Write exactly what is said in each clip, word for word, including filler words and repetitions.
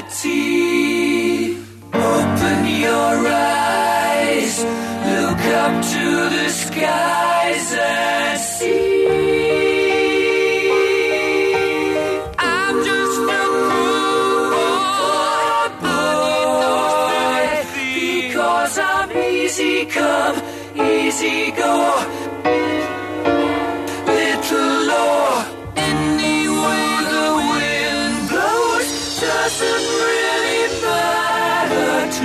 reality. Open your eyes, look up to the skies and see. I'm just a poor boy, because I'm easy come, easy go. Little Lord, any way the wind blows doesn't really matter to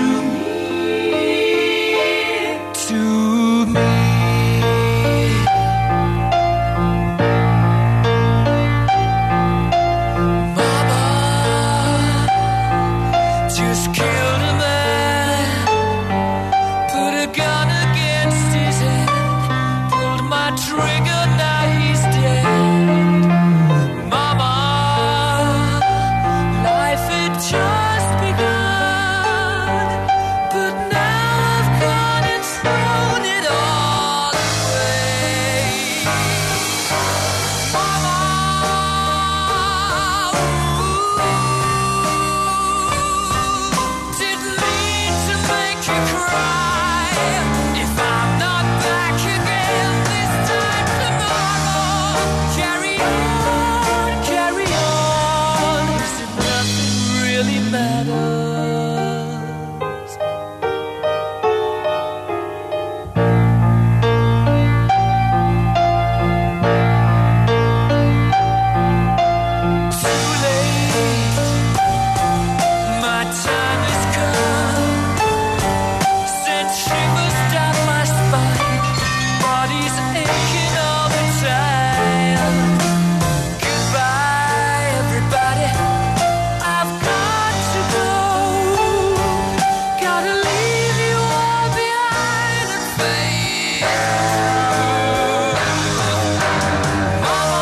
me, to me. Mama just killed a man, put a gun against his head, pulled my trigger, now he's dead. Mama, life had just begun, but now I've gone and thrown it all away. Mama, ooh, didn't mean to make you cry. If I'm not back again this time tomorrow, carry on, carry on, 'cause if nothing really matters. Too late, my time has come. Sent shivers down my spine, body's aching all the time. Goodbye, everybody, I've got to go. Gotta leave you all behind and fade. Mama,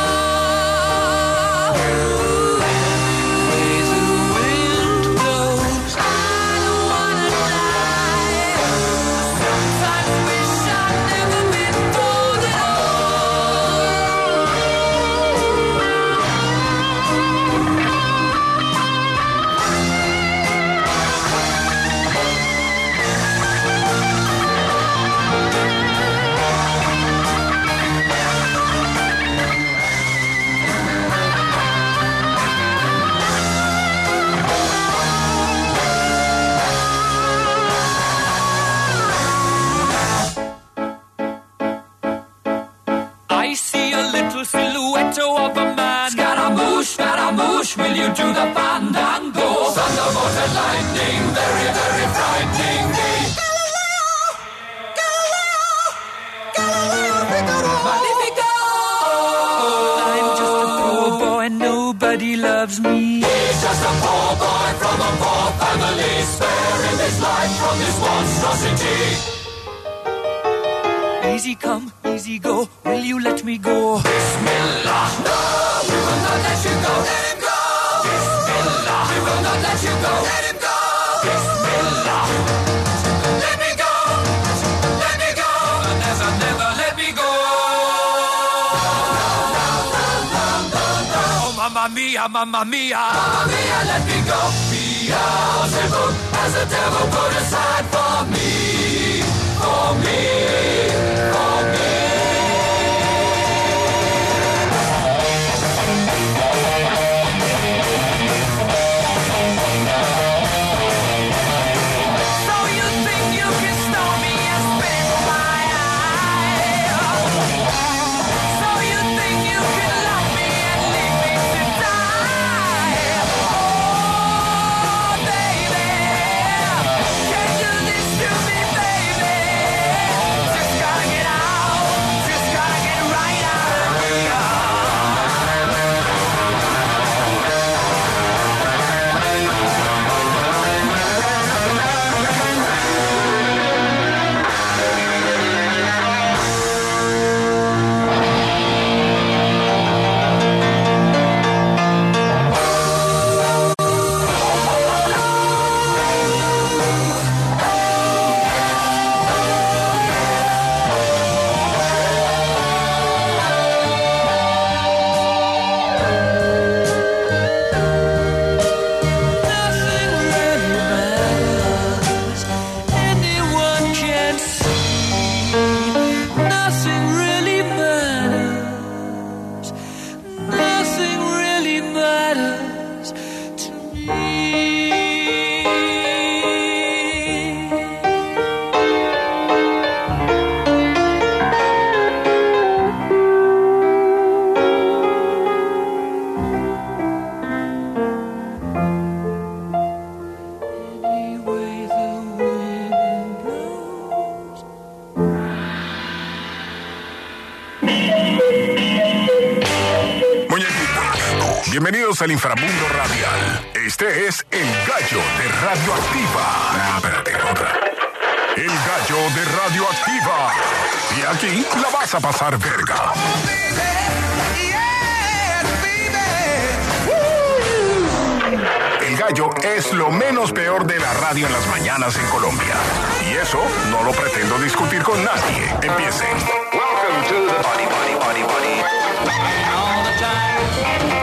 ooh, way the wind blows, I don't wanna die. Sometimes wish I'd never been born at I see a little silhouette of a man. Scaramouche, Scaramouche, will you do the fandango? Thunderbolt and lightning, very, very frightening me. Magnifico! I'm just a poor boy, nobody loves me. He's just a poor boy from a poor family, sparing his life from this monstrosity. Easy come, easy go, will you let me go? Bismillah, no, we will not let you go. Let him go. Bismillah, we will not let you go. Let him go. Bismillah, let me go. Let me go. Never, never let me go. Oh, mamma mia, mamma mia, mamma mia, let me go. Beelzebub has the devil put aside for me, for me, for me. So you think you can stone me and spit in my eye? So you think you can lock me and leave me to die? Oh, baby, can't do this to me, baby. Just bienvenidos al inframundo radial. Este es El Gallo de Radioactiva. Ah, espérate, otra. El Gallo de Radioactiva. Y aquí la vas a pasar verga. El Gallo es lo menos peor de la radio en las mañanas en Colombia. Y eso no lo pretendo discutir con nadie. Empiecen. Welcome to the Body, Body, Body, Body. All the time.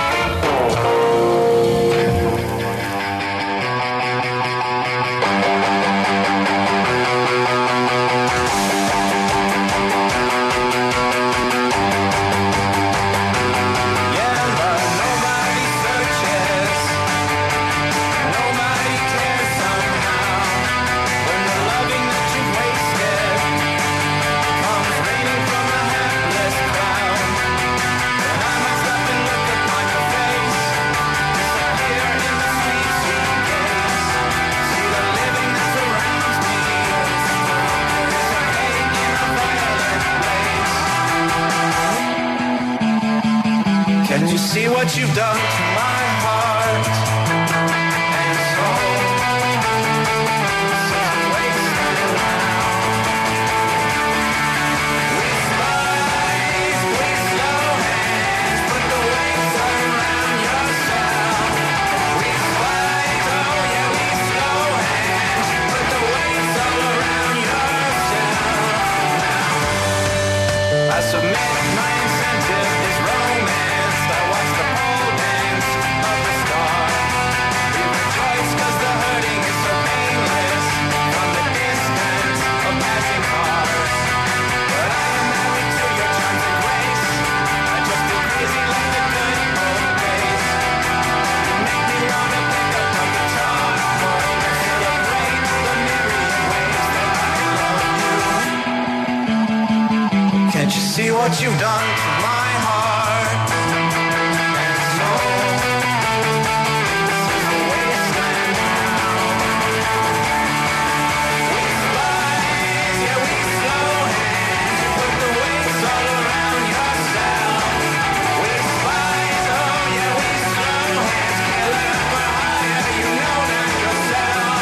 See what you've done to my heart and soul. Such a wasteland now. We spies, we slow hands, put the weights around yourself. We spies, oh yeah, we slow hands, put the weights all around yourself. Now I submit my incentive is romance. Can't you see what you've done to my heart and soul? This is a wasteland now. We spies, yeah, we slow hands. You put the weights all around yourself. We spies, oh yeah, we slow hands. Killer for hire, you know not yourself.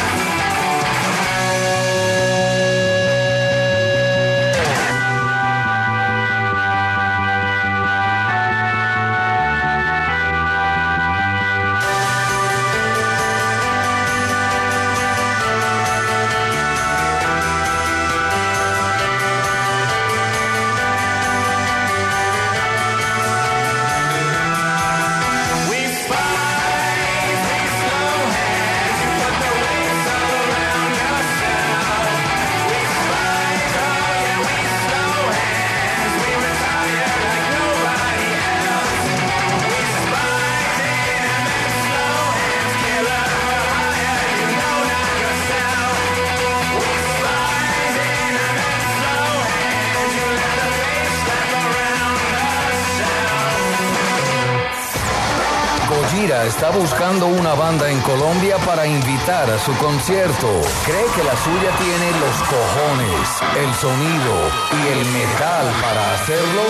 Gojira está buscando una banda en Colombia para invitar a su concierto. Cree que la suya tiene los cojones, el sonido y el metal para hacerlo.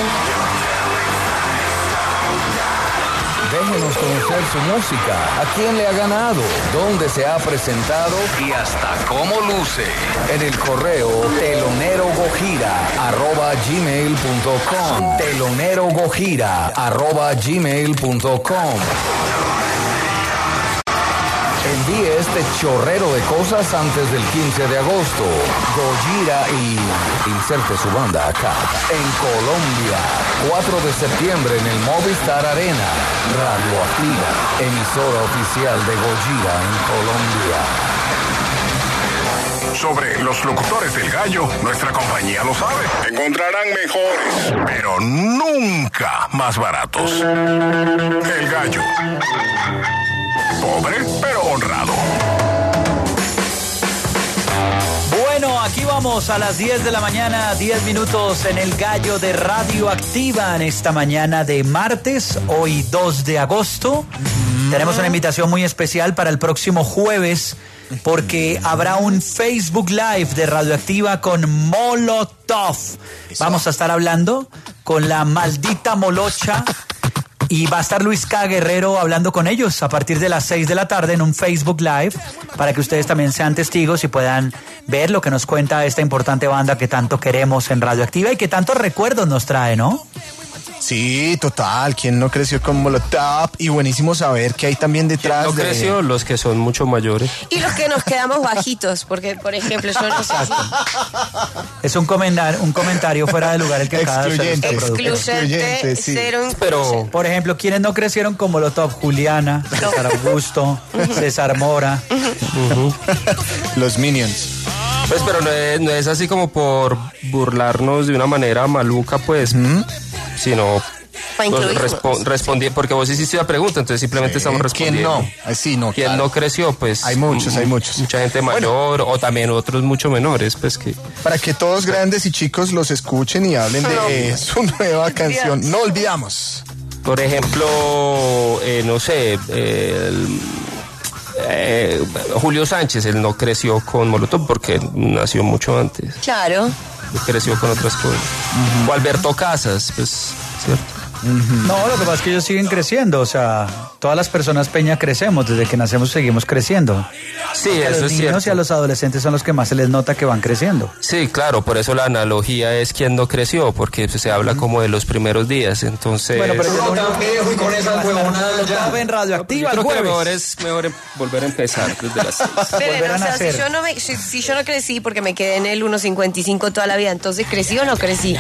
Déjenos conocer su música, a quién le ha ganado, dónde se ha presentado y hasta cómo luce. En el correo telonerogojira arroba gmail punto com. telonerogojira arroba gmail punto com. Envíe este chorrero de cosas antes del quince de agosto. Gojira y inserte su banda acá. En Colombia, cuatro de septiembre en el Movistar Arena. Radioactiva, emisora oficial de Gojira en Colombia. Sobre los locutores del Gallo, nuestra compañía lo sabe. Encontrarán mejores, pero nunca más baratos. El Gallo. Pobre, pero honrado. Bueno, aquí vamos a las diez de la mañana, diez minutos en el Gallo de Radioactiva en esta mañana de martes, hoy dos de agosto. Mm. Tenemos una invitación muy especial para el próximo jueves porque habrá un Facebook Live de Radioactiva con Molotov. Vamos a estar hablando con la maldita molocha Y va a estar Luis K. Guerrero hablando con ellos a partir de las seis de la tarde en un Facebook Live para que ustedes también sean testigos y puedan ver lo que nos cuenta esta importante banda que tanto queremos en Radioactiva y que tantos recuerdos nos trae, ¿no? Sí, total, ¿quién no creció con Molotov? Y buenísimo saber que hay también detrás ¿Quién no de... creció? Los que son mucho mayores. Y los que nos quedamos bajitos, porque, por ejemplo, yo no sé si... Es un, comentar, un comentario fuera de lugar el que acaba de hacer Excluyente. este productor. Excluyente, Excluyente, sí. ser un... Pero Por ejemplo, ¿quiénes no crecieron con Molotov? Juliana, César Augusto, César Mora. Los Minions. Pues, pero no es, no es así como por burlarnos de una manera maluca, pues, sino Para pues, incluirnos. respo- respondí, porque vos hiciste la pregunta, entonces simplemente estamos ¿Quién respondiendo. no? Eh, Sí, no, ¿Quién claro. no creció? Pues Hay muchos, hay muchos. Mucha gente mayor o también otros mucho menores, pues que... Para que todos grandes y chicos los escuchen y hablen de su nueva canción. No olvidamos. Por ejemplo, eh, no sé, eh, el- eh, Julio Sánchez, él no creció con Molotov porque nació mucho antes, Claro. creció con otras cosas. O Alberto Casas, pues, ¿cierto? No, lo que pasa es que ellos siguen creciendo, o sea, todas las personas Peña crecemos, desde que nacemos seguimos creciendo. Sí, A eso los es niños y a cierto. los adolescentes son los que más se les nota que van creciendo. Sí, claro, por eso la analogía es quien no creció, porque pues, se habla como de los primeros días, entonces... Bueno, pero yo no con esas huevonadas en Radioactiva el Yo creo que mejor jueves. es mejor em- volver a empezar desde las seis. Esperen, Volver a o sea, nacer. si yo, no me, si, si yo no crecí porque me quedé en el uno cincuenta y cinco toda la vida, entonces ¿crecí o no crecí?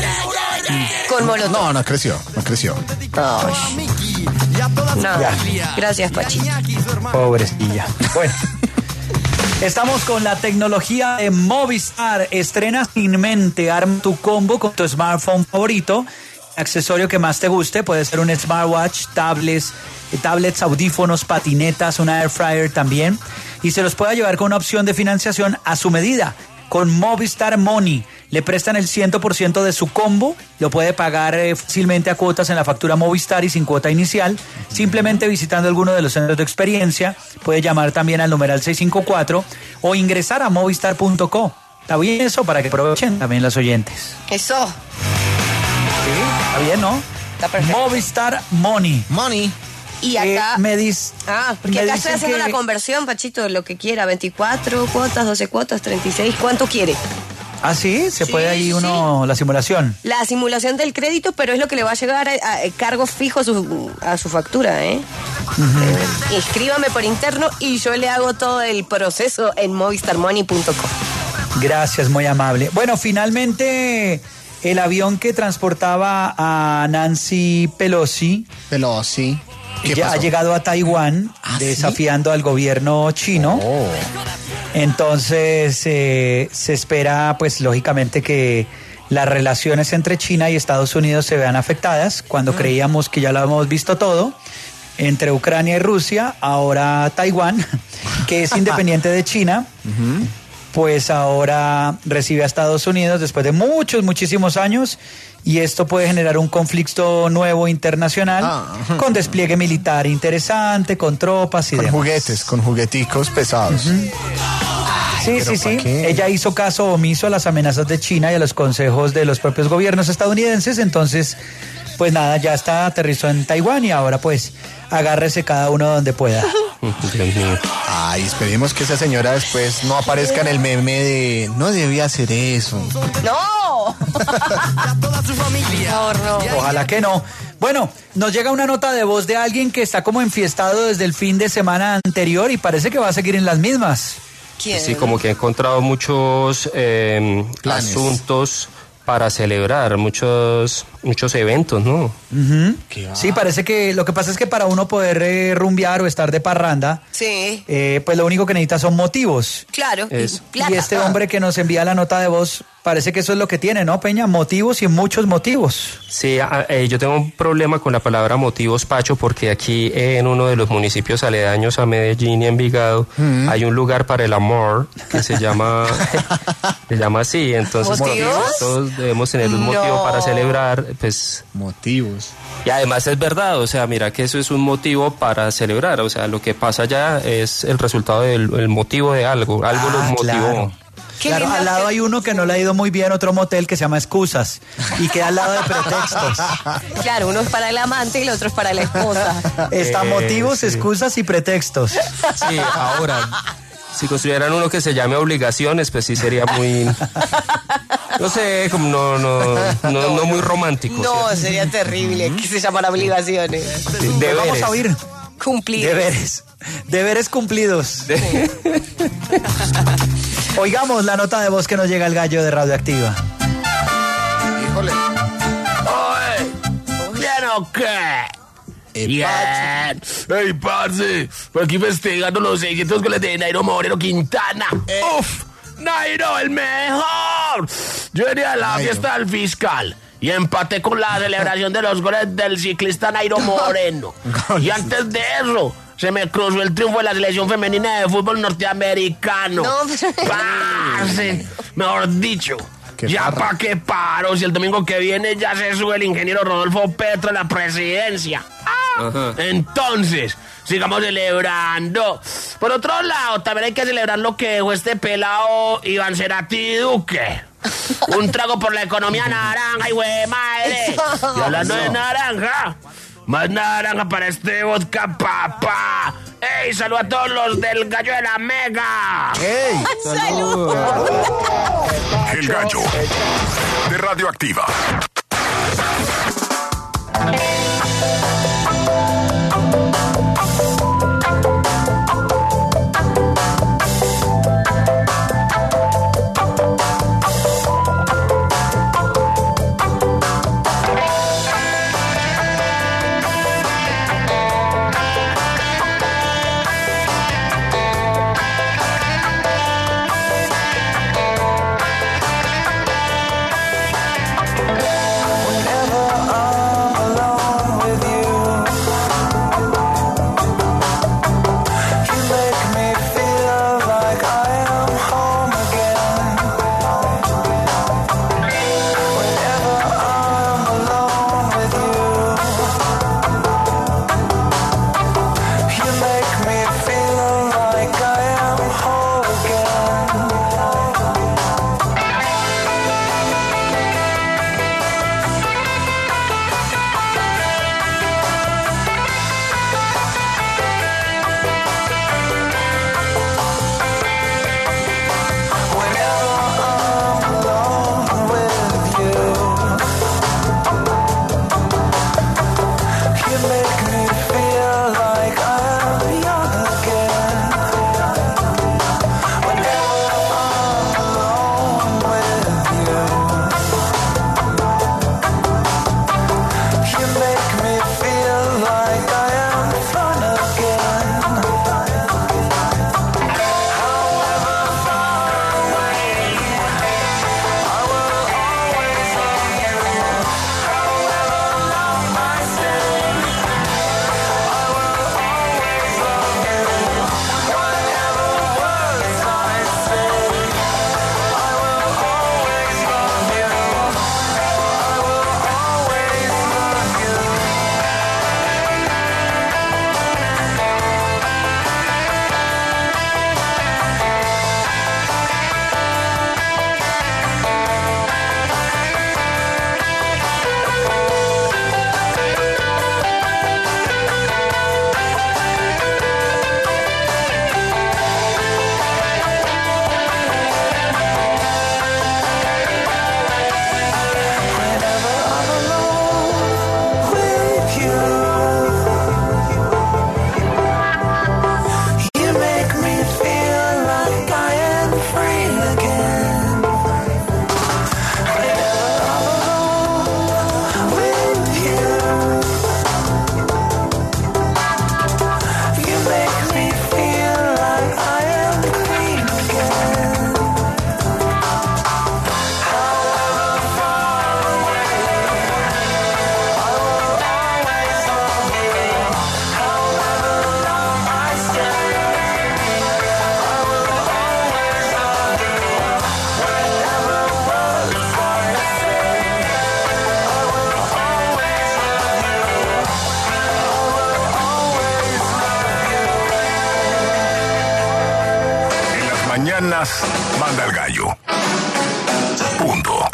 Con Molotov. No, no creció, no creció. Ay. No. Gracias, Pachi. Pobrecilla. Bueno. Estamos con la tecnología de Movistar. Estrena sin mente, arma tu combo con tu smartphone favorito. Accesorio que más te guste, puede ser un smartwatch, tablets, eh, tablets, audífonos, patinetas, una air fryer también. Y se los puede llevar con una opción de financiación a su medida. Con Movistar Money le prestan el cien por ciento de su combo, lo puede pagar eh, fácilmente a cuotas en la factura Movistar y sin cuota inicial, simplemente visitando alguno de los centros de experiencia. Puede llamar también al numeral seiscientos cincuenta y cuatro o ingresar a movistar punto co. ¿Está bien eso? Para que aprovechen también los oyentes. Eso. ¿Sí? ¿Está bien, no? Está perfecto. Movistar Money. Money. Y acá... Eh, me dis- Ah, porque me acá dicen estoy haciendo que- la conversión, Pachito, de lo que quiera. veinticuatro cuotas, doce cuotas, treinta y seis. ¿Cuánto quiere? ¿Ah, sí? ¿Se Sí, puede ahí sí. uno, la simulación? La simulación del crédito, pero es lo que le va a llegar a, a- a cargo fijo a su, a su factura, ¿eh? Eh, Inscríbame por interno y yo le hago todo el proceso en movistar money punto com. Gracias, muy amable. Bueno, finalmente el avión que transportaba a Nancy Pelosi Pero sí. ¿Qué ya ha pasó? llegado a Taiwán ¿Ah, sí? desafiando al gobierno chino. Oh. Entonces eh, se espera, pues lógicamente, que las relaciones entre China y Estados Unidos se vean afectadas. Cuando creíamos que ya lo hemos visto todo, entre Ucrania y Rusia, ahora Taiwán, que es independiente de China, pues ahora recibe a Estados Unidos después de muchos, muchísimos años. Y esto puede generar un conflicto nuevo internacional Ah. con despliegue militar interesante, con tropas y Con demás. juguetes, con jugueticos pesados. Sí, ¿pero sí, sí. pa' qué? Ella hizo caso omiso a las amenazas de China y a los consejos de los propios gobiernos estadounidenses. Entonces, pues nada, ya está, aterrizó en Taiwán y ahora pues agárrese cada uno donde pueda. Dios mío. Ay, esperemos que esa señora después no aparezca en el meme de no debía hacer eso. ¡No! Por favor, no. Ojalá que no. Bueno, nos llega una nota de voz de alguien que está como enfiestado desde el fin de semana anterior y parece que va a seguir en las mismas. ¿Quién? Sí, como que ha encontrado muchos eh, Planes. asuntos para celebrar, muchos muchos eventos, ¿no? ¿Qué va? Sí, parece que lo que pasa es que para uno poder eh, rumbear o estar de parranda, Sí, eh, pues lo único que necesita son motivos. claro. Es- Y plata. Y este hombre que nos envía la nota de voz, parece que eso es lo que tiene, ¿no, Peña? Motivos y muchos motivos. Sí, a- eh, yo tengo un problema con la palabra motivos, Pacho, porque aquí eh, en uno de los municipios aledaños a Medellín y Envigado hay un lugar para el amor que se llama se llama así, entonces ¿Motivos? todos debemos tener un motivo No. para celebrar, pues, Motivos. y además es verdad, o sea, mira que eso es un motivo para celebrar, o sea, lo que pasa ya es el resultado del el motivo de algo, algo Ah, los motivó. claro. Qué Claro, lindo al lado que- hay uno que no le ha ido muy bien, otro motel que se llama Excusas y queda al lado de Pretextos. Claro, uno es para el amante y el otro es para la esposa. Está Eh, motivos, sí. excusas y pretextos. Sí, ahora, si construyeran uno que se llame Obligaciones, pues sí sería muy... No sé, como no, no, no, no muy romántico. No, ¿cierto? sería terrible que se llaman obligaciones. Pues vamos a oír. Cumplir. Deberes. Deberes cumplidos. Oigamos la nota de voz que nos llega el gallo de Radioactiva. Híjole. Oye, ¿bien o qué? Bien. Ey, parce, por aquí festejando los seiscientos goles de Nairo Moreno Quintana. Uf, Nairo, el mejor. Yo venía a la Nairo. fiesta del fiscal y empaté con la celebración de los goles del ciclista Nairo Moreno. Y antes de eso, se me cruzó el triunfo de la selección femenina de fútbol norteamericano. No, pero- Parce, mejor dicho. Qué Ya farra. pa' qué paro, si el domingo que viene ya se sube el ingeniero Rodolfo Petro a la presidencia. Ah, entonces, sigamos celebrando. Por otro lado, también hay que celebrar lo que dejó este pelado Iván Cerati Duque. Un trago por la economía naranja, y güey madre. Y hablando de naranja, más naranja para este vodka, papá. ¡Ey! ¡Salud a todos los del Gallo de la Mega! ¡Ey! ¡Salud! El gallo de Radioactiva. mañanas manda el gallo. Punto.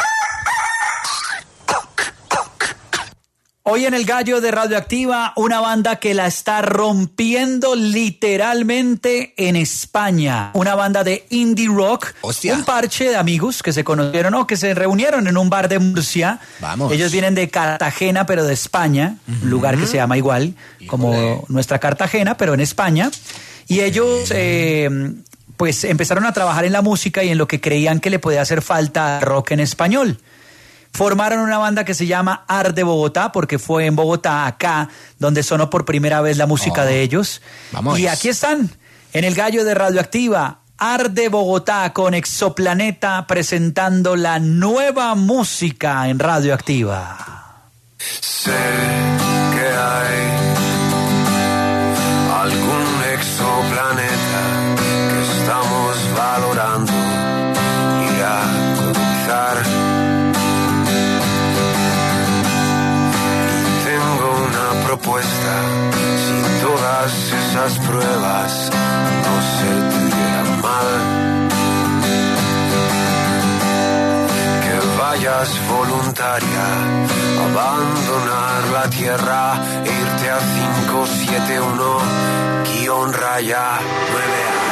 Hoy en el Gallo de Radioactiva, una banda que la está rompiendo literalmente en España. Una banda de indie rock. Hostia. Un parche de amigos que se conocieron o que se reunieron en un bar de Murcia. Vamos. Ellos vienen de Cartagena, pero de España. Un lugar que se llama igual, como nuestra Cartagena, pero en España. Y ellos, eh, pues, empezaron a trabajar en la música y en lo que creían que le podía hacer falta rock en español. Formaron una banda que se llama Art de Bogotá, porque fue en Bogotá, acá, donde sonó por primera vez la música Oh, de ellos. vamos. Y aquí están, en el Gallo de Radioactiva, Art de Bogotá con Exoplaneta presentando la nueva música en Radioactiva. Sé que hay algún exoplaneta que estamos valorando ir a colonizar. Propuesta, si todas esas pruebas no sirvieran mal, que vayas voluntaria a abandonar la tierra e irte a cinco siete uno guión raya nueve A.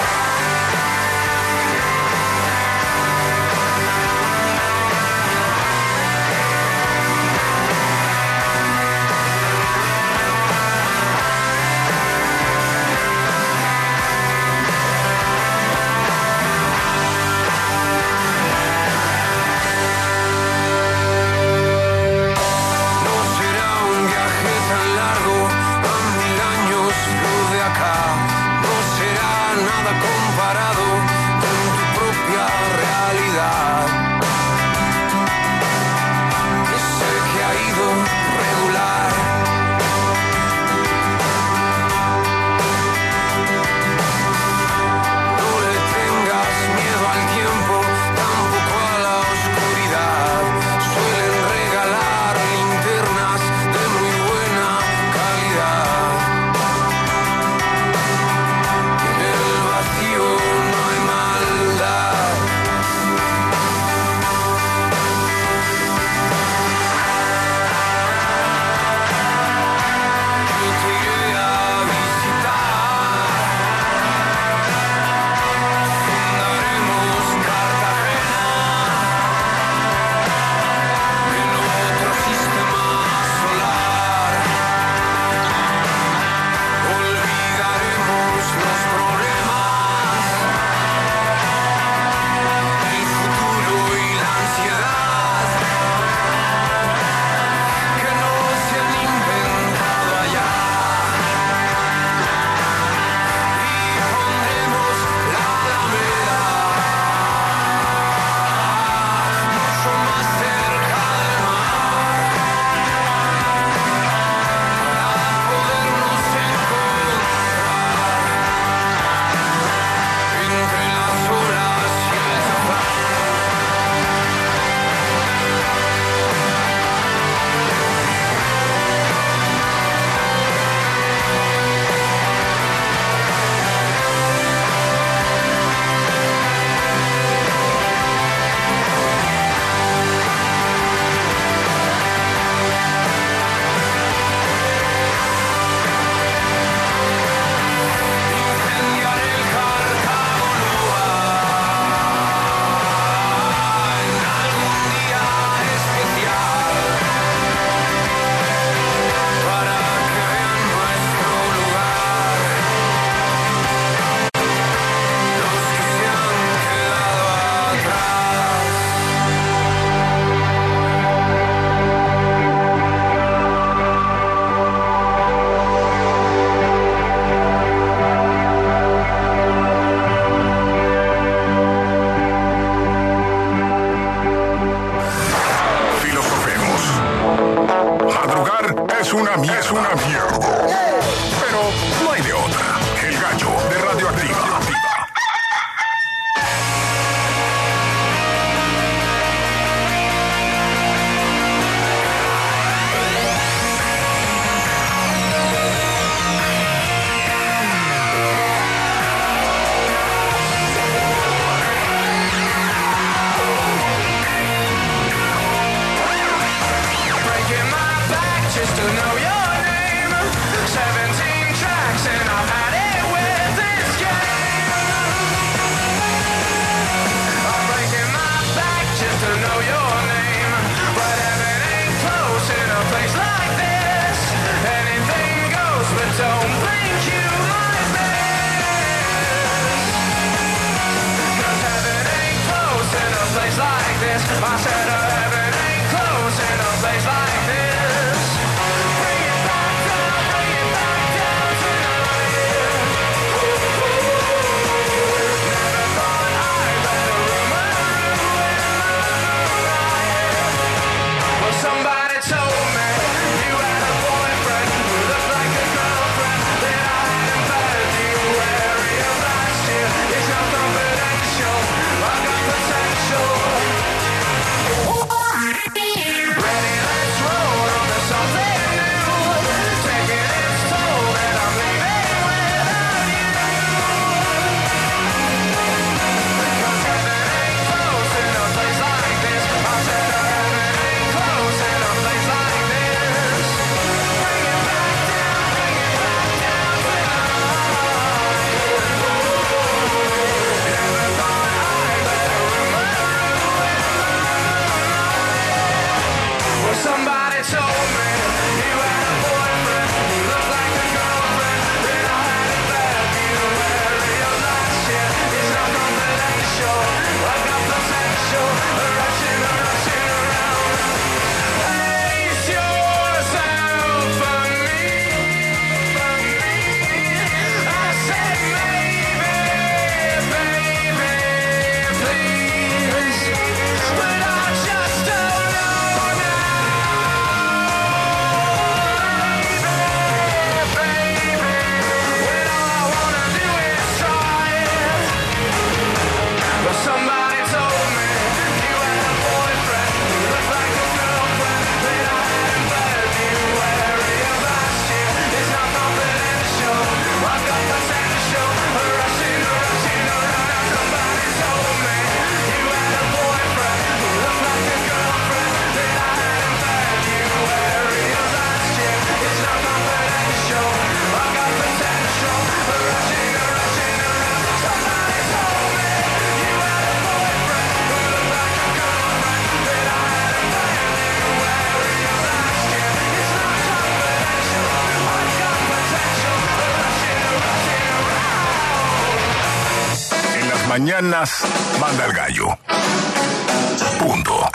mañanas manda el gallo. Punto.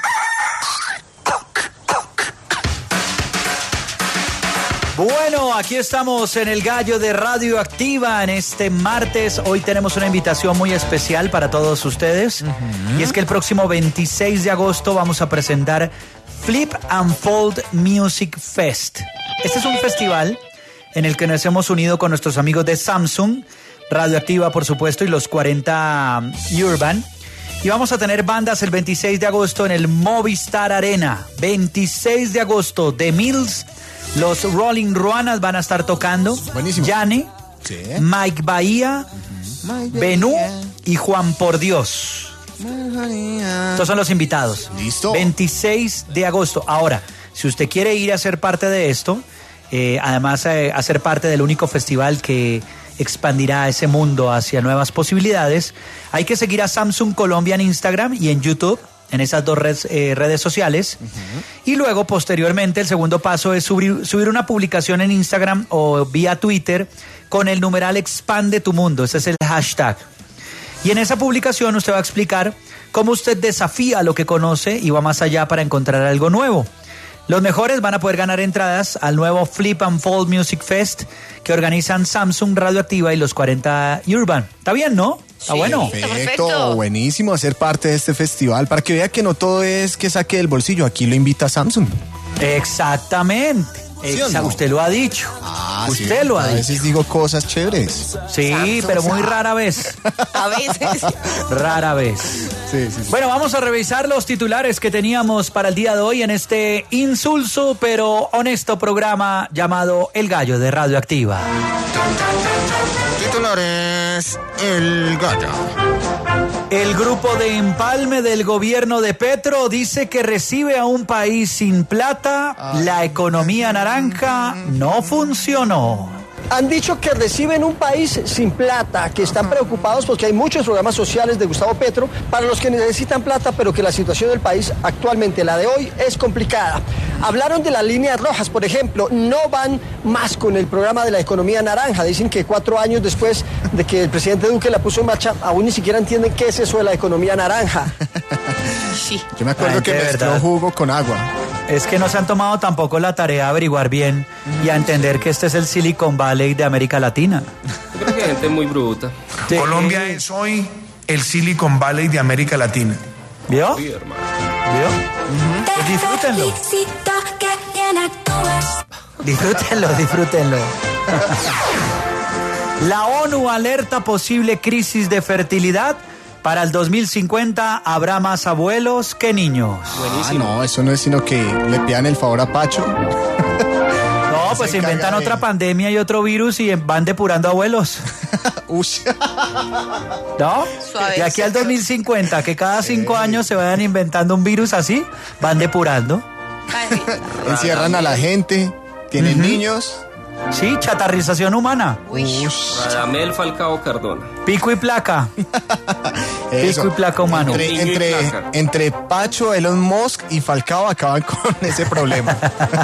Bueno, aquí estamos en el Gallo de Radioactiva en este martes. Hoy tenemos una invitación muy especial para todos ustedes. Uh-huh. Y es que el próximo veintiséis de agosto vamos a presentar Flip and Fold Music Fest. Este es un festival en el que nos hemos unido con nuestros amigos de Samsung, Radioactiva por supuesto, y los cuarenta Urban. Y vamos a tener bandas el veintiséis de agosto en el Movistar Arena. veintiséis de agosto, The Mills, los Rolling Ruanas van a estar tocando. Buenísimo. Yanni, sí. Mike Bahía, uh-huh. Mike Benú Bahía. Y Juan Por Dios. Estos son los invitados. Listo. veintiséis de agosto. Ahora, si usted quiere ir a ser parte de esto, eh, además eh, a ser parte del único festival que expandirá ese mundo hacia nuevas posibilidades, hay que seguir a Samsung Colombia en Instagram y en YouTube, en esas dos redes, eh, redes sociales. Uh-huh. Y luego, posteriormente, el segundo paso es subir, subir una publicación en Instagram o vía Twitter con el numeral Expande tu Mundo. Ese es el hashtag. Y en esa publicación usted va a explicar cómo usted desafía lo que conoce y va más allá para encontrar algo nuevo. Los mejores van a poder ganar entradas al nuevo Flip and Fold Music Fest que organizan Samsung, Radioactiva y los cuarenta Urban. ¿Está bien, no? Está sí, bueno. Perfecto, perfecto. Buenísimo hacer parte de este festival para que vea que no todo es que saque del bolsillo. Aquí lo invita Samsung. Exactamente. ¿Sí o Exa- no? Usted lo ha dicho. Ah, usted sí, lo ha a dicho. veces digo cosas chéveres. Sí, Samsung, pero muy Samsung. rara vez. A veces. Rara vez. Sí, sí, sí. Bueno, vamos a revisar los titulares que teníamos para el día de hoy en este insulso pero honesto programa llamado El Gallo de Radioactiva. Titulares, el gallo. El grupo de empalme del gobierno de Petro dice que recibe a un país sin plata. La economía naranja no funcionó. Han dicho que reciben un país sin plata, que están preocupados porque hay muchos programas sociales de Gustavo Petro para los que necesitan plata, pero que la situación del país actualmente, la de hoy, es complicada. Hablaron de las líneas rojas, por ejemplo, no van más con el programa de la economía naranja. Dicen que cuatro años después de que el presidente Duque la puso en marcha, aún ni siquiera entienden qué es eso de la economía naranja. Sí. Yo me acuerdo Ay, que de mezcló verdad. jugo con agua. Es que no se han tomado tampoco la tarea de averiguar bien y a entender que este es el Silicon Valley de América Latina. Yo creo que hay gente muy bruta. Sí. Colombia es hoy el Silicon Valley de América Latina. ¿Vio? Sí, hermano. ¿Vio? Pues disfrútenlo. Disfrútenlo, disfrútenlo. La ONU alerta posible crisis de fertilidad. Para el dos mil cincuenta habrá más abuelos que niños. Ah, no, eso no es sino que le pidan el favor a Pacho. No, pues se inventan encarga de- otra pandemia y otro virus y van depurando abuelos. Ush. ¿No? Suave. De aquí al dos mil cincuenta, que cada cinco años se vayan inventando un virus así, van depurando. Ay, Encierran a la gente, tienen niños. Sí, chatarrización humana. uy. Radamel Falcao Cardona. Pico y placa. Eso. Pico y placa humano. Entre, Pico y entre, placa. entre Pacho, Elon Musk y Falcao acaban con ese problema.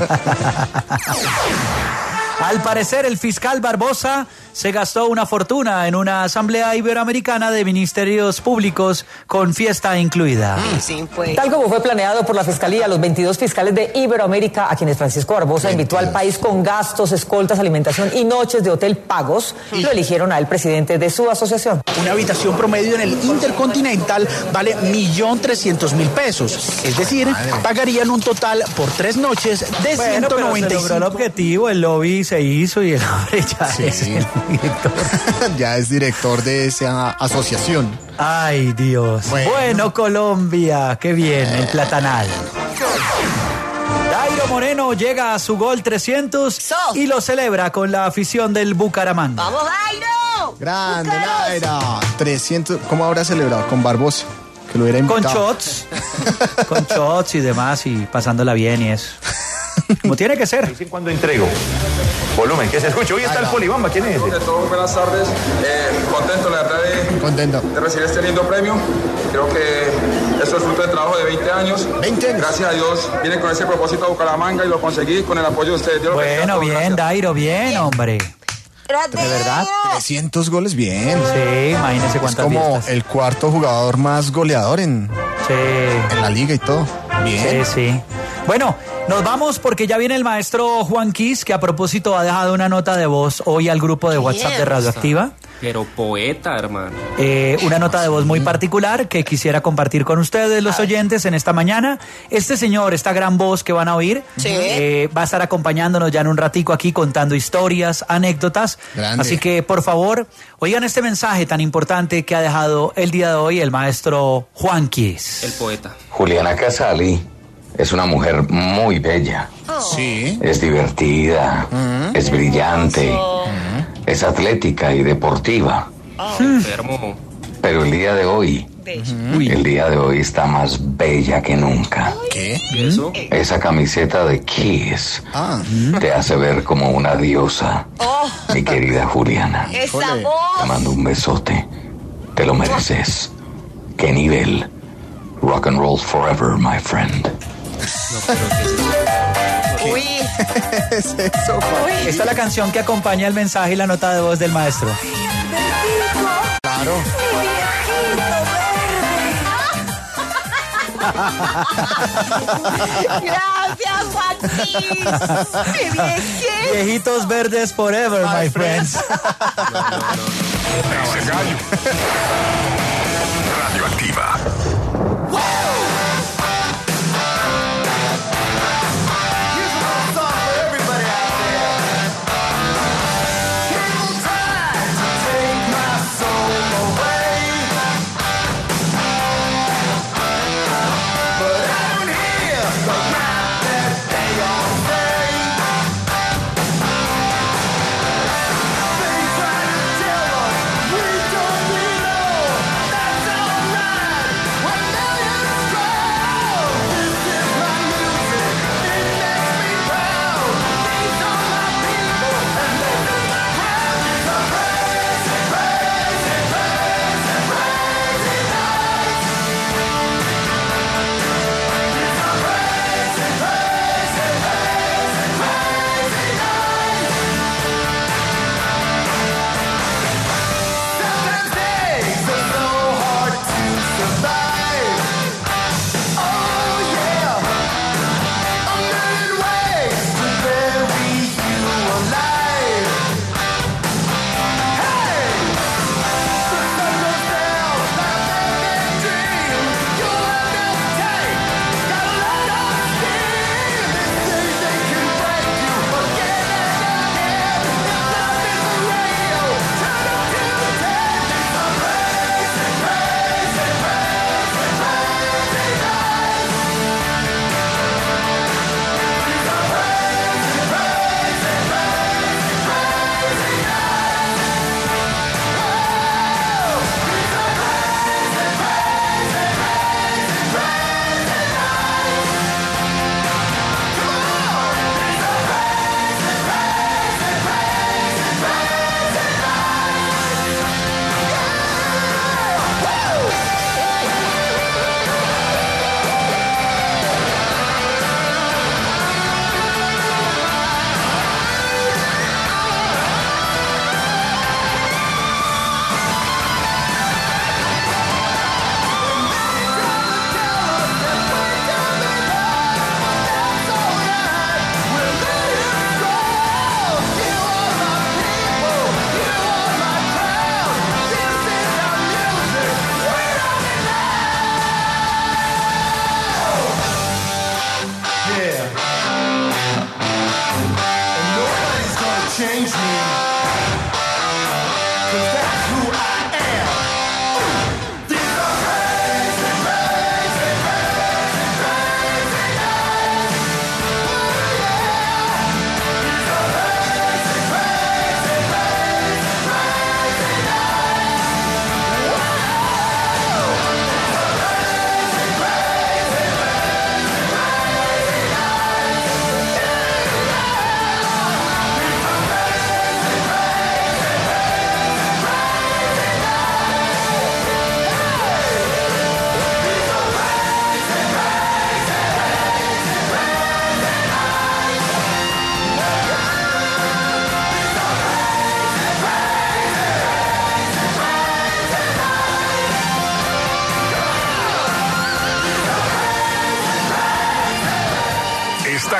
Al parecer, el fiscal Barbosa se gastó una fortuna en una asamblea iberoamericana de ministerios públicos con fiesta incluida. Sí, pues. Tal como fue planeado por la Fiscalía, los veintidós fiscales de Iberoamérica, a quienes Francisco Barbosa invitó al país con gastos, escoltas, alimentación y noches de hotel pagos, lo eligieron a el presidente de su asociación. Una habitación promedio en el Intercontinental vale un millón trescientos mil pesos. Es decir, pagarían un total por tres noches de Bueno, ciento pero se noventa y logró el cinco. objetivo, el lobby se hizo y el hombre ya Sí. es el director. Ya es director de esa asociación. Ay, Dios. Bueno, Bueno. Colombia, qué bien, el platanal. Dairo Moreno llega a su gol trescientos So. y lo celebra con la afición del Bucaramanga. ¡Vamos, Dairo! Grande, ¡Búscalos! Naira. trescientos. ¿Cómo habrá celebrado? Con Barbosa. Que lo hubiera Con invitado. shots, con shots y demás y pasándola bien y eso. Como tiene que ser. Cuando entrego. Volumen, que se escuche. Hoy está el Polibamba. ¿Quién es? De todo, buenas tardes. Eh, contento, la verdad, de, Contento. de recibir este lindo premio. Creo que esto es fruto de trabajo de veinte años. veinte años. Gracias a Dios, vine con ese propósito a Bucaramanga y lo conseguí con el apoyo de ustedes. Dios los bendiga a Bueno, todos. bien, Gracias. Dairo, bien, hombre. ¿De verdad? trescientos goles, bien. Sí, imagínese Es cuántas como fiestas. el cuarto jugador más goleador en, Sí. en la liga y todo. Bien. Sí, sí. Bueno, nos vamos porque ya viene el maestro Juan Quis, que a propósito ha dejado una nota de voz hoy al grupo de WhatsApp de Radioactiva. Pero poeta, hermano. Eh, una nota de voz muy particular que quisiera compartir con ustedes, los oyentes, en esta mañana. Este señor, esta gran voz que van a oír, Sí. eh, va a estar acompañándonos ya en un ratico aquí contando historias, anécdotas. Grande. Así que, por favor, oigan este mensaje tan importante que ha dejado el día de hoy el maestro Juan Quis. El poeta. Juliana Casali es una mujer muy bella. Sí. Es divertida, es brillante, es atlética y deportiva. Enfermo. Pero el día de hoy, el día de hoy está más bella que nunca. ¿Qué? ¿Y eso? Esa camiseta de Kiss Ah. te hace ver como una diosa, Oh, mi querida Juliana. esa Híjole. Te voz. mando un besote. Te lo mereces. ¿Qué nivel? Rock and roll forever, my friend. No, pero ¿qué es eso? Uy, ¿Qué es eso, Juan? uy. Esta es la canción que acompaña el mensaje y la nota de voz del maestro. Claro. Gracias, Joaquín. ¡Qué viejito! Viejitos verdes forever, my friends. Ese gallo. Radioactiva. That's alright.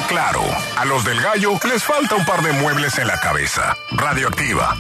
claro, a los del Gallo les falta un par de muebles en la cabeza. Radioactiva.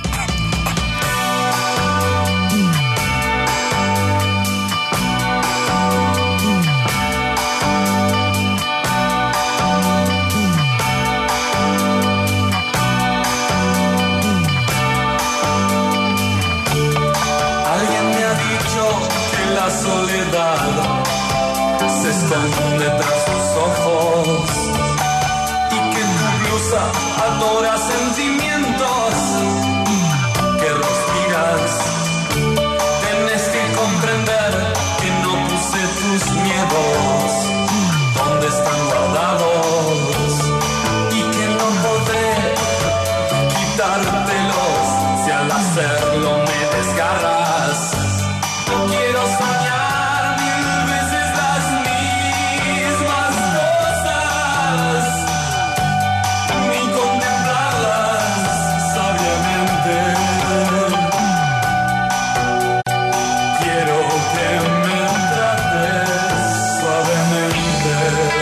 Alguien me ha dicho que la soledad se esconde tras tus ojos y que tu blusa adora sentimientos que respiras. Tienes que comprender que no puse tus miedos donde están guardados y que no podré quitártelos si al hacerlo me desgarras. No quiero soñar mil veces las mismas cosas, ni contemplarlas sabiamente. Quiero que me trates suavemente.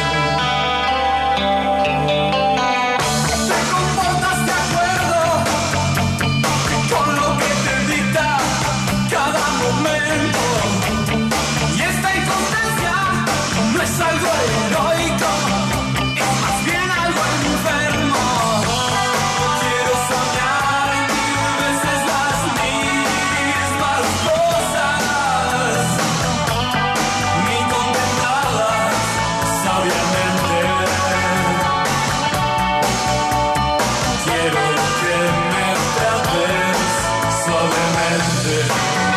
Te comportas de acuerdo con lo que te dicta cada momento. Y esta inconstancia no es algo heroico, es más bien algo enfermo. Quiero soñar mil veces las mismas cosas, ni contemplarlas sabiamente. Quiero que me trates suavemente.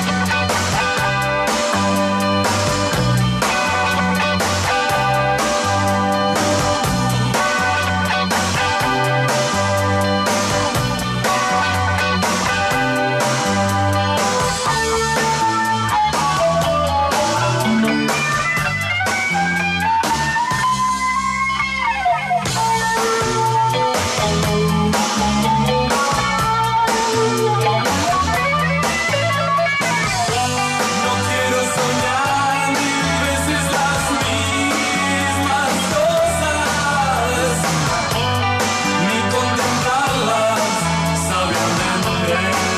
No quiero soñar mil veces las mismas cosas, ni contemplarlas sabiamente.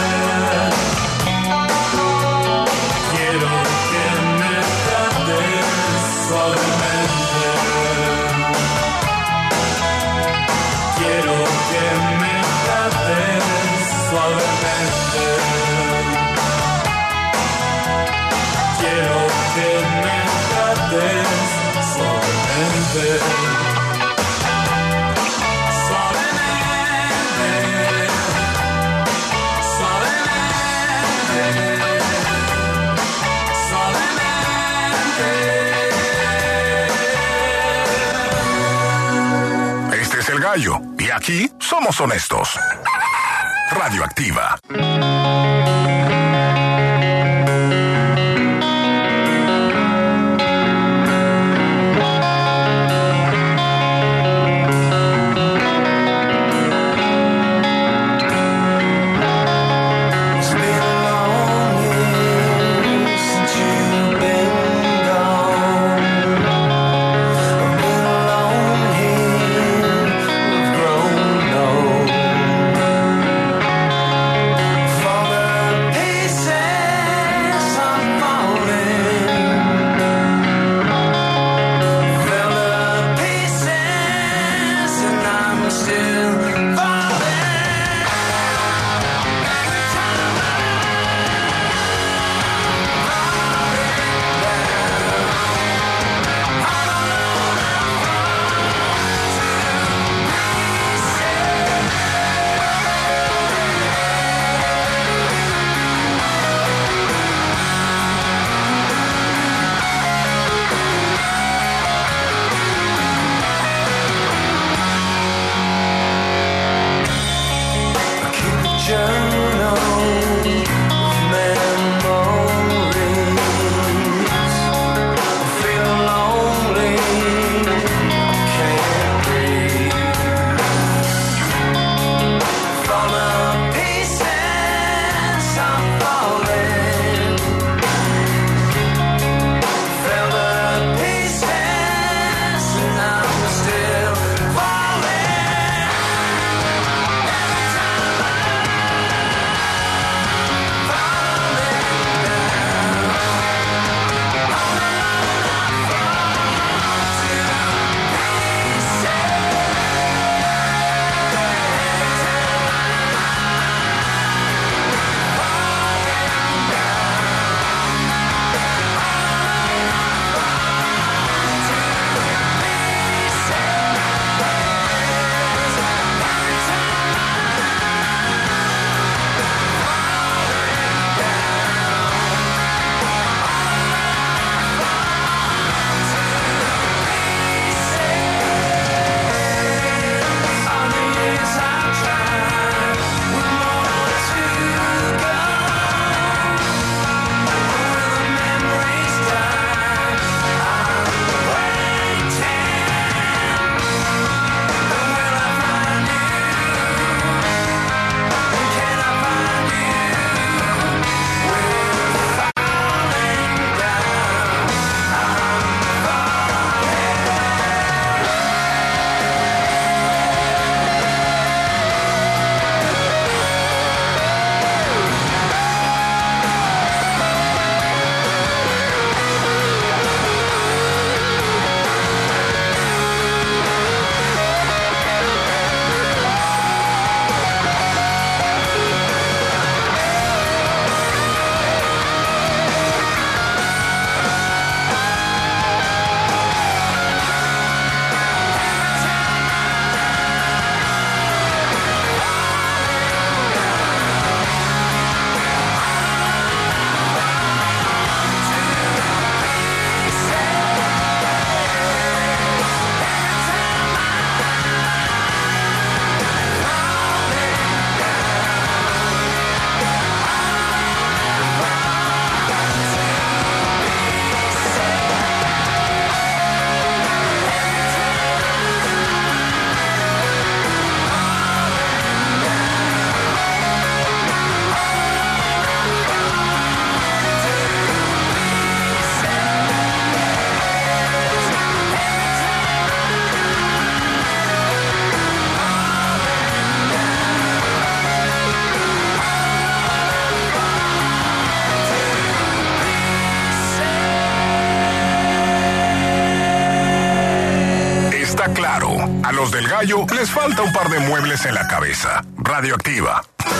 Quiero que me trates suavemente. Quiero que me trates suavemente. Quiero que me trates suavemente. Suavemente. Suavemente. Este es el Gallo, y aquí somos honestos. Radioactiva. It's been a long year since you've been gone. I've been alone here, we've grown old. Father A los del Gallo les falta un par de muebles en la cabeza. Radioactiva.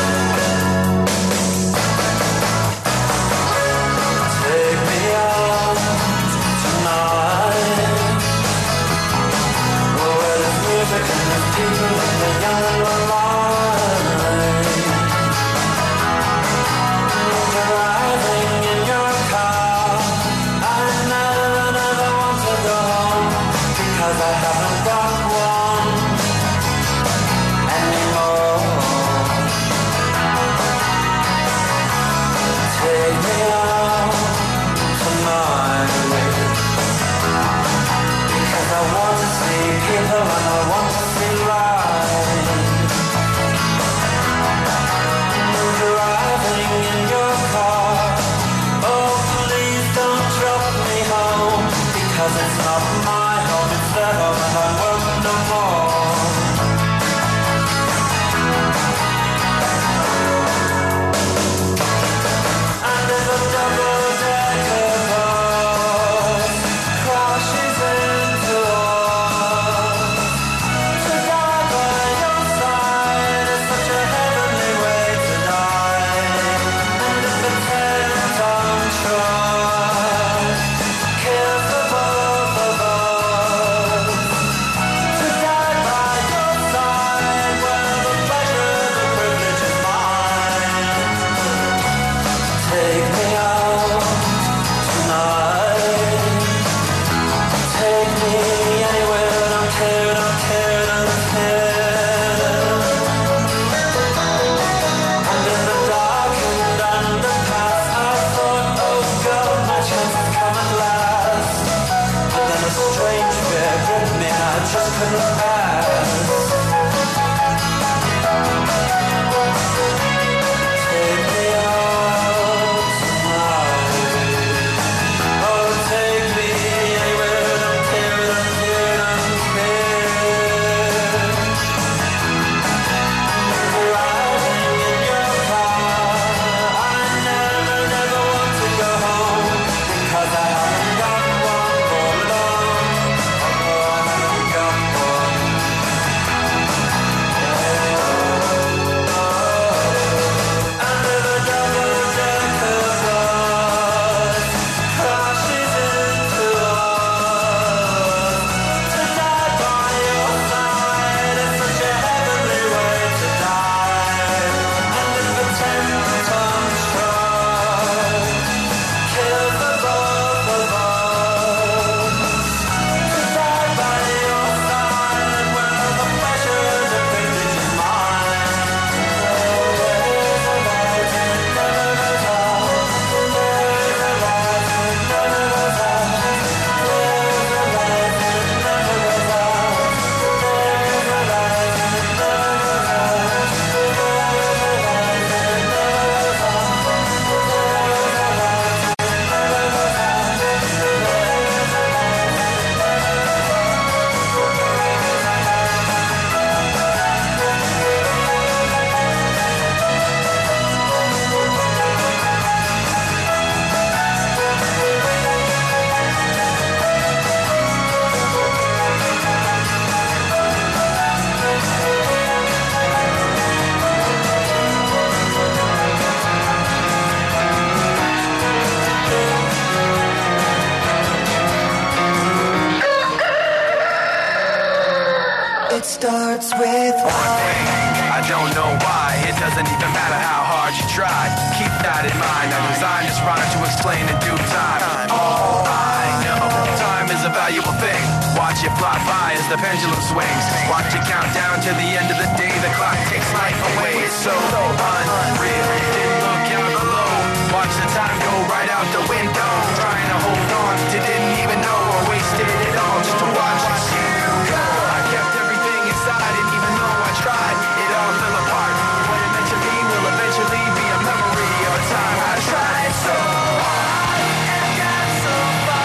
starts with one thing. I don't know why. It doesn't even matter how hard you try. Keep that in mind. I designed this rhyme to explain in due time. All I know, time is a valuable thing. Watch it fly by as the pendulum swings. Watch it count down to the end of the day. The clock takes life away. It's so unreal. Didn't look out below. Watch the time go right out the window. Trying to hold on to didn't even know or wasted it all just to watch you go. I kept everything inside and even though I tried, it all fell apart. What it meant to be will eventually be a memory of a time I tried so hard and got so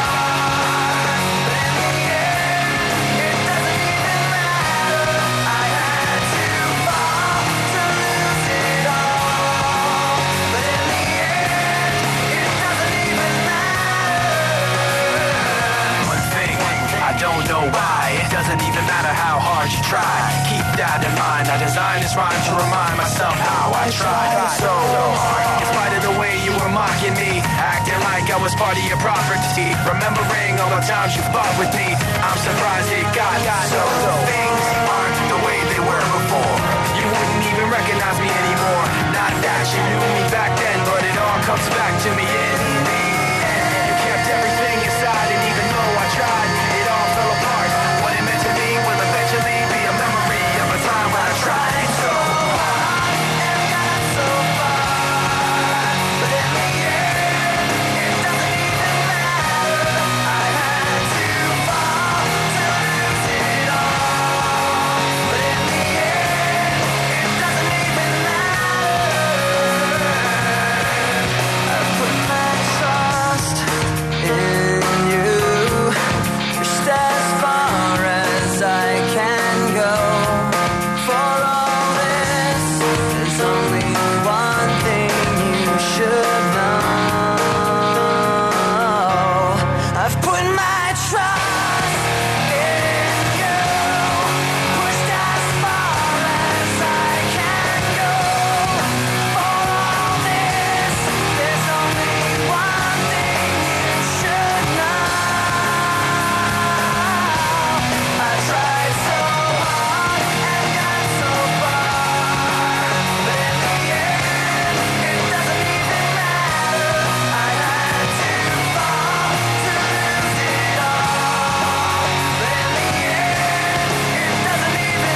far. But in the end, it doesn't even matter. I had to fall to lose it all. But in the end, it doesn't even matter. One thing, I don't know why. It doesn't even matter how hard you try. Keep that in mind. I designed this rhyme to remind myself how I tried so hard. In spite of the way you were mocking me, acting like I was part of your property. Remembering all the times you fought with me, I'm surprised it got so. Things aren't the way they were before. You wouldn't even recognize me anymore. Not that you knew me back then, but it all comes back to me in the end. You kept everything inside, and even though I tried, it all fell apart. What it meant to me will eventually be a memory of a time when I tried so hard and got so far. But in the end, it doesn't even matter. I had to fall to lose it all. But in the end, it doesn't even matter. I put my trust in you, just as far as I can go. For all this, there's only one thing you should know. I've put my trust in you, pushed as far as I can go. For all this, there's only one thing you should know. I tried so hard and got so far, but in the end, it doesn't even matter. I had to fall to lose it all, but in the end, it doesn't even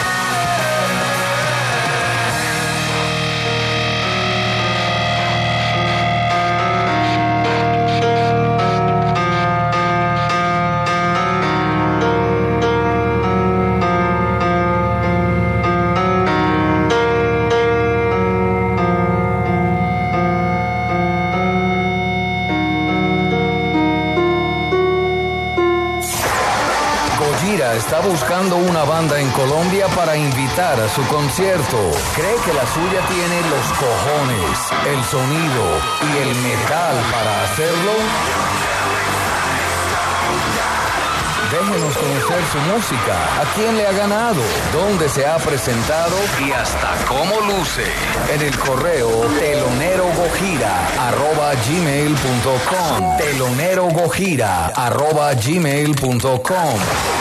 Gojira está buscando una banda en Colombia para invitar a su concierto. Cree que la suya tiene los cojones, el sonido y el metal para hacerlo. Déjenos conocer su música, a quién le ha ganado, dónde se ha presentado y hasta cómo luce. En el correo telonerogogira arroba gmail punto com. telonerogogira arroba gmail punto com.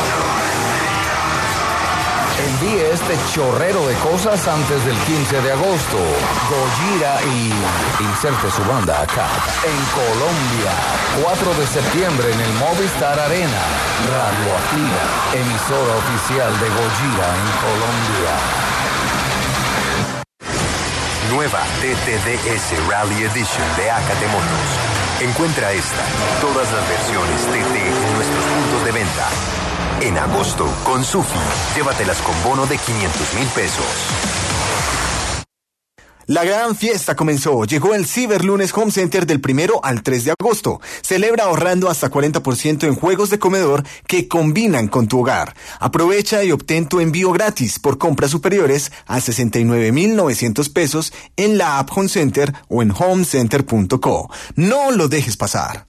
Envíe este chorrero de cosas antes del quince de agosto. Gojira y inserte su banda acá. En Colombia, cuatro de septiembre en el Movistar Arena. Radioactiva, emisora oficial de Gojira en Colombia. Nueva T T D S Rally Edition de Acate Motos. Encuentra esta y todas las versiones T T en nuestros puntos de venta. En agosto, con Sufi, llévatelas con bono de quinientos mil pesos. La gran fiesta comenzó. Llegó el Ciberlunes Home Center del primero al tres de agosto. Celebra ahorrando hasta cuarenta por ciento en juegos de comedor que combinan con tu hogar. Aprovecha y obtén tu envío gratis por compras superiores a sesenta y nueve mil novecientos pesos en la app Home Center o en home center punto co. No lo dejes pasar.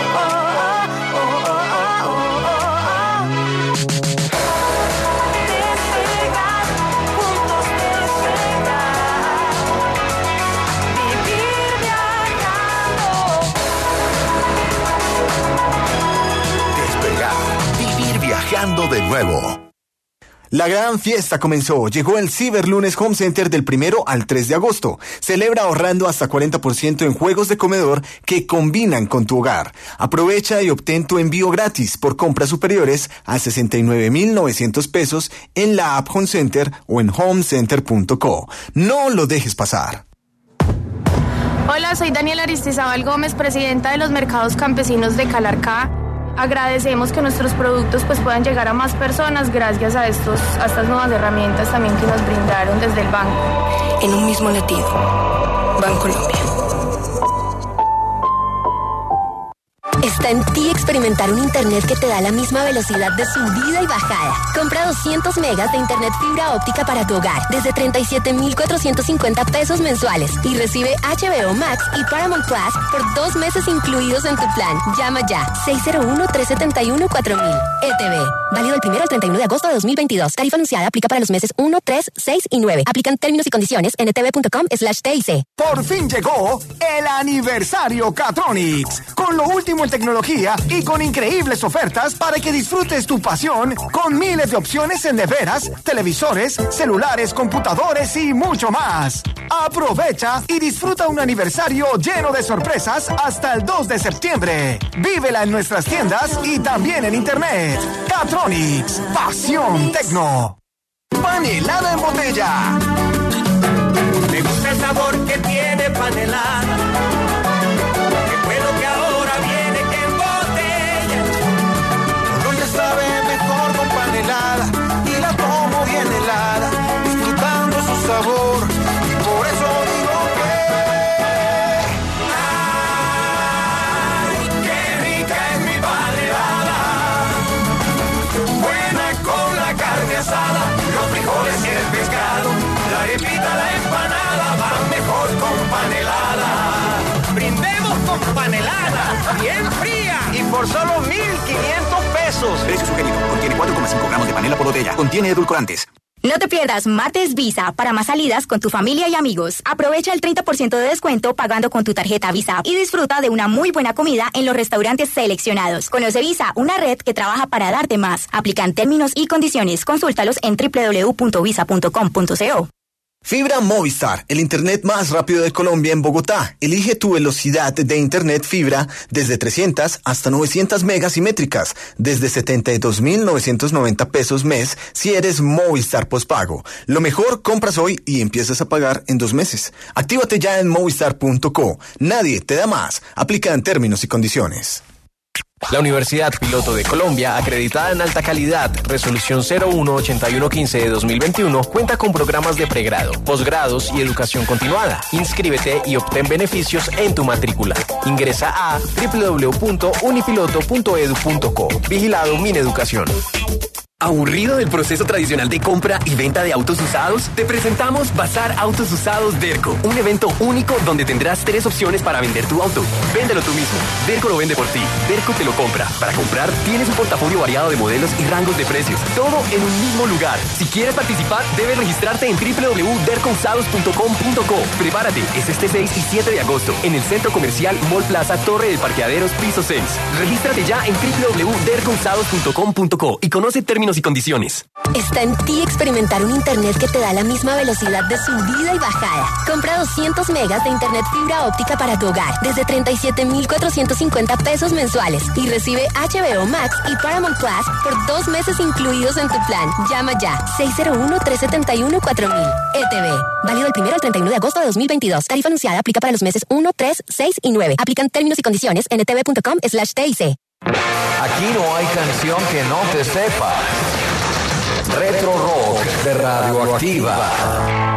De nuevo. La gran fiesta comenzó. Llegó el Ciberlunes Home Center del primero al tres de agosto. Celebra ahorrando hasta cuarenta por ciento en juegos de comedor que combinan con tu hogar. Aprovecha y obtén tu envío gratis por compras superiores a sesenta y nueve mil novecientos pesos en la app Home Center o en home center punto co. No lo dejes pasar. Hola, soy Daniela Aristizábal Gómez, presidenta de los mercados campesinos de Calarcá. Agradecemos que nuestros productos pues puedan llegar a más personas gracias a estos a estas nuevas herramientas también que nos brindaron desde el banco. En un mismo latido, Bancolombia. Está en ti experimentar un internet que te da la misma velocidad de subida y bajada. Compra doscientos megas de internet fibra óptica para tu hogar desde treinta y siete mil cuatrocientos cincuenta pesos mensuales y recibe H B O Max y Paramount Plus por dos meses incluidos en tu plan. Llama ya seis cero uno, tres siete uno, cuatro mil. E T V. Válido del primero al treinta y uno de agosto de dos mil veintidós. Tarifa anunciada aplica para los meses uno, tres, seis y nueve. Aplican términos y condiciones en etv.com slash TIC. Por fin llegó el aniversario Catronics, con lo último en tecnología y con increíbles ofertas para que disfrutes tu pasión con miles de opciones en neveras, televisores, celulares, computadores y mucho más. Aprovecha y disfruta un aniversario lleno de sorpresas hasta el dos de septiembre. Vívela en nuestras tiendas y también en internet. Catronics, pasión tecno. Panelada en botella. Me gusta el sabor que tiene panelada. Que fue lo que ahora viene que en botella. Colombia sabe mejor con panelada y la tomo bien helada, disfrutando su sabor. Y por eso digo que ¡ay, qué rica es mi panelada! Buena con la carne asada, los frijoles y el pescado, la arepita, la empanada, van mejor con panelada. Brindemos con panelada, bien fría y por solo mil quinientos pesos. Precio sugerido. Contiene cuatro coma cinco gramos de panela por botella. Contiene edulcorantes. No te pierdas Martes Visa para más salidas con tu familia y amigos. Aprovecha el treinta por ciento de descuento pagando con tu tarjeta Visa y disfruta de una muy buena comida en los restaurantes seleccionados. Conoce Visa, una red que trabaja para darte más. Aplican términos y condiciones. Consúltalos en doble u doble u doble u punto visa punto com punto co. Fibra Movistar, el internet más rápido de Colombia en Bogotá. Elige tu velocidad de internet fibra desde trescientas hasta novecientas megas simétricas, desde setenta y dos mil novecientos noventa pesos mes si eres Movistar postpago. Lo mejor, compras hoy y empiezas a pagar en dos meses. Actívate ya en movistar punto co. Nadie te da más. Aplica en términos y condiciones. La Universidad Piloto de Colombia, acreditada en alta calidad, resolución cero uno ochenta y uno quince de dos mil veintiuno, cuenta con programas de pregrado, posgrados y educación continuada. Inscríbete y obtén beneficios en tu matrícula. Ingresa a doble u doble u doble u punto unipiloto punto edu punto co. Vigilado Mineducación. ¿Aburrido del proceso tradicional de compra y venta de autos usados? Te presentamos Bazar Autos Usados Derco, un evento único donde tendrás tres opciones para vender tu auto. Véndelo tú mismo. Derco lo vende por ti. Derco te lo compra. Para comprar, tienes un portafolio variado de modelos y rangos de precios. Todo en un mismo lugar. Si quieres participar, debes registrarte en doble u doble u doble u punto derco usados punto com punto co. Prepárate, es este seis y siete de agosto en el Centro Comercial Mall Plaza Torre de Parqueaderos, piso seis. Regístrate ya en doble u doble u doble u punto derco usados punto com punto co y conoce términos y condiciones. Está en ti experimentar un internet que te da la misma velocidad de subida y bajada. Compra doscientos megas de internet fibra óptica para tu hogar desde treinta y siete mil cuatrocientos cincuenta pesos mensuales y recibe H B O Max y Paramount Plus por dos meses incluidos en tu plan. Llama ya seis cero uno, tres siete uno, cuatro mil. E T V. Válido del primero al treinta y uno de agosto de dos mil veintidós. Tarifa anunciada aplica para los meses uno, tres, seis y nueve. Aplican términos y condiciones en etv.com slash TIC. Aquí no hay canción que no te sepa. Retro Rock de Radioactiva.